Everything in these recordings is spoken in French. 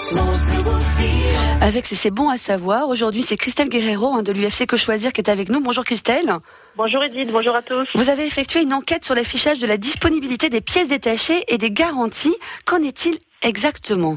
Avec C'est bon à savoir, aujourd'hui c'est Christelle Guerrero de l'UFC Que Choisir qui est avec nous. Bonjour Christelle. Bonjour Edith, bonjour à tous. Vous avez effectué une enquête sur l'affichage de la disponibilité des pièces détachées et des garanties. Qu'en est-il exactement ?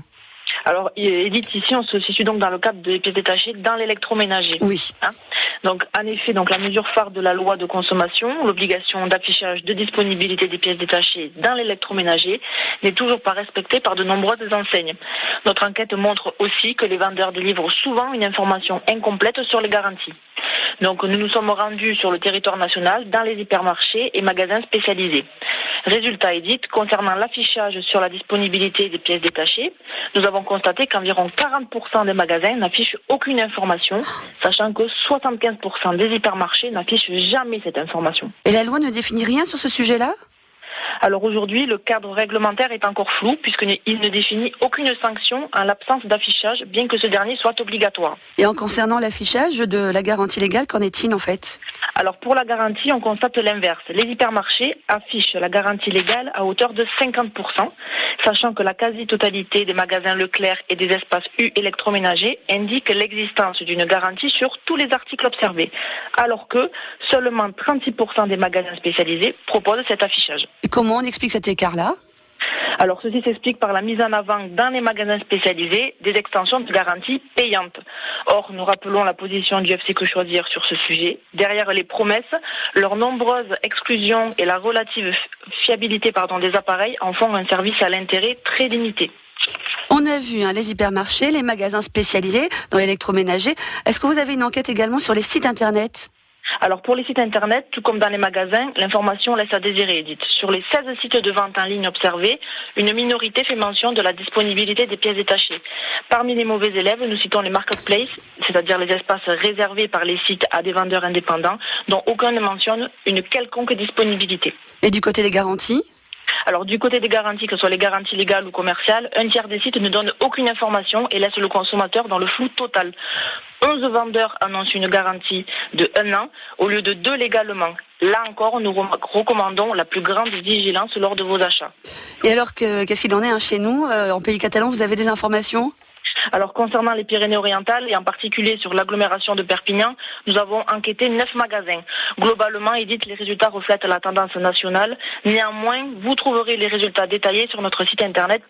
Alors Edith, ici on se situe donc dans le cadre des pièces détachées dans l'électroménager. Oui. Donc en effet, donc la mesure phare de la loi de consommation, l'obligation d'affichage de disponibilité des pièces détachées dans l'électroménager, n'est toujours pas respectée par de nombreuses enseignes. Notre enquête montre aussi que les vendeurs délivrent souvent une information incomplète sur les garanties. Donc nous nous sommes rendus sur le territoire national dans les hypermarchés et magasins spécialisés. Résultat Edith, concernant l'affichage sur la disponibilité des pièces détachées, nous avons constaté qu'environ 40% des magasins n'affichent aucune information, sachant que 75% des hypermarchés n'affichent jamais cette information. Et la loi ne définit rien sur ce sujet-là ? Alors aujourd'hui, le cadre réglementaire est encore flou puisqu'il ne définit aucune sanction en l'absence d'affichage, bien que ce dernier soit obligatoire. Et en concernant l'affichage de la garantie légale, qu'en est-il en fait ? Alors pour la garantie, on constate l'inverse. Les hypermarchés affichent la garantie légale à hauteur de 50%, sachant que la quasi-totalité des magasins Leclerc et des espaces U électroménagers indiquent l'existence d'une garantie sur tous les articles observés, alors que seulement 36% des magasins spécialisés proposent cet affichage. Et comment on explique cet écart-là ? Alors ceci s'explique par la mise en avant dans les magasins spécialisés des extensions de garantie payantes. Or, nous rappelons la position du UFC Que Choisir sur ce sujet. Derrière les promesses, leurs nombreuses exclusions et la relative fiabilité des appareils en font un service à l'intérêt très limité. On a vu les hypermarchés, les magasins spécialisés dans l'électroménager. Est-ce que vous avez une enquête également sur les sites internet ? Alors pour les sites internet, tout comme dans les magasins, l'information laisse à désirer, Edith. Sur les 16 sites de vente en ligne observés, une minorité fait mention de la disponibilité des pièces détachées. Parmi les mauvais élèves, nous citons les marketplaces, c'est-à-dire les espaces réservés par les sites à des vendeurs indépendants, dont aucun ne mentionne une quelconque disponibilité. Et du côté des garanties ? Alors du côté des garanties, que ce soit les garanties légales ou commerciales, un tiers des sites ne donne aucune information et laisse le consommateur dans le flou total. 11 vendeurs annoncent une garantie de 1 an au lieu de 2 légalement. Là encore, nous recommandons la plus grande vigilance lors de vos achats. Et alors, qu'est-ce qu'il en est chez nous, en pays catalan, vous avez des informations ? Alors concernant les Pyrénées-Orientales et en particulier sur l'agglomération de Perpignan, nous avons enquêté 9 magasins. Globalement, Edith, les résultats reflètent la tendance nationale. Néanmoins, vous trouverez les résultats détaillés sur notre site internet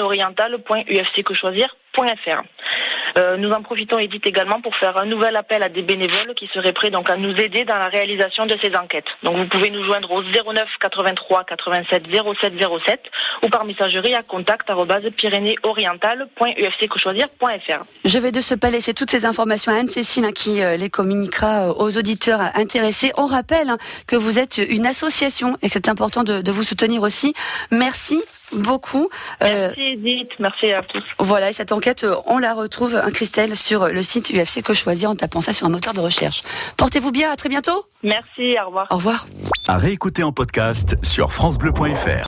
pyrénéeorientales.ufcquechoisir.fr. Nous en profitons, Edith, également pour faire un nouvel appel à des bénévoles qui seraient prêts à nous aider dans la réalisation de ces enquêtes. Donc vous pouvez nous joindre au 09 83 87 07 07 ou par messagerie à contact@pyrénéeorientales.ufcquechoisir.fr. Je vais de ce pas laisser toutes ces informations à Anne-Cécile qui les communiquera aux auditeurs intéressés. On rappelle que vous êtes une association et que c'est important de vous soutenir aussi. Merci beaucoup. Merci Edith, merci à tous. Voilà, et cette enquête, on la retrouve, Christelle, sur le site UFC Que Choisir en tapant ça sur un moteur de recherche. Portez-vous bien, à très bientôt. Merci, au revoir. Au revoir. À réécouter en podcast sur francebleu.fr.